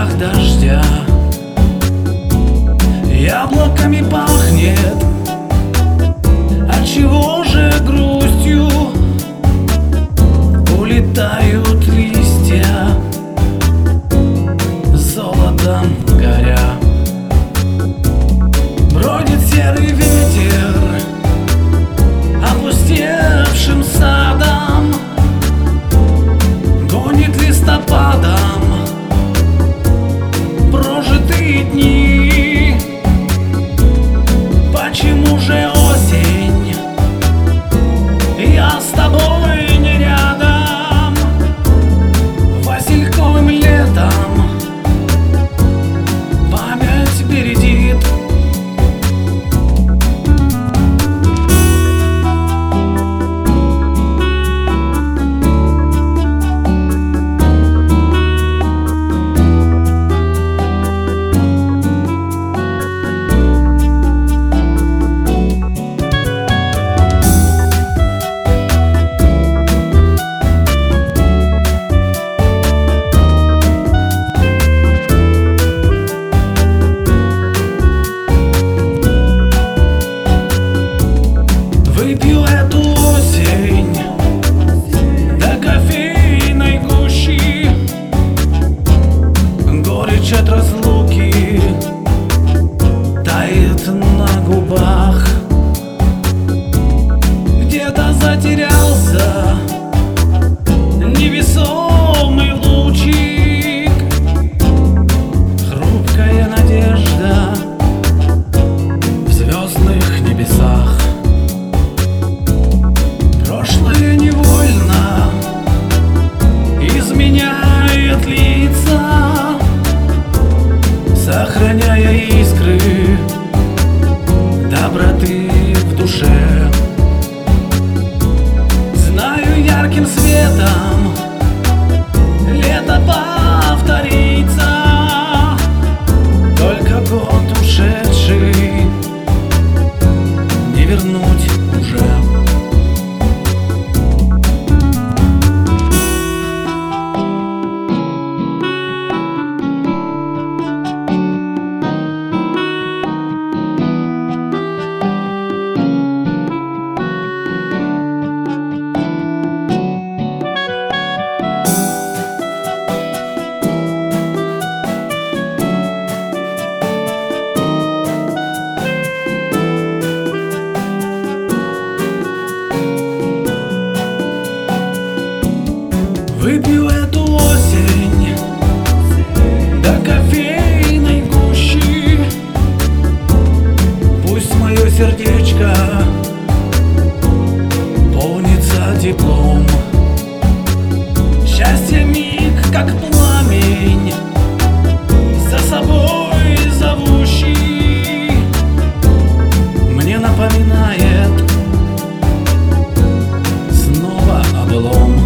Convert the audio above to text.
запах дождя, яблоками пахнет. Отчего же грустью улетают листья, золотом горя? Бродит серый ветер опустевшим садом, гонит листопадом прожитые дни. Почему же осень, я с тобой не рядом? Васильковым летом память бередит. Выпью эту осень до кофейной гущи, горечь от разлуки тает на губах. Где-то затерялся невесомый лучик, хрупкая надежда в звездных небесах. Прошлое невольно изменяет лица, сохраняя искры доброты в душе. Знаю, ярким светом лето повторится, только год ушедший не вернуть уже. Выпью эту осень до кофейной гущи, пусть мое сердечко полнится теплом. Счастье миг, как пламень, за собой зовущий, мне напоминает снова о былом.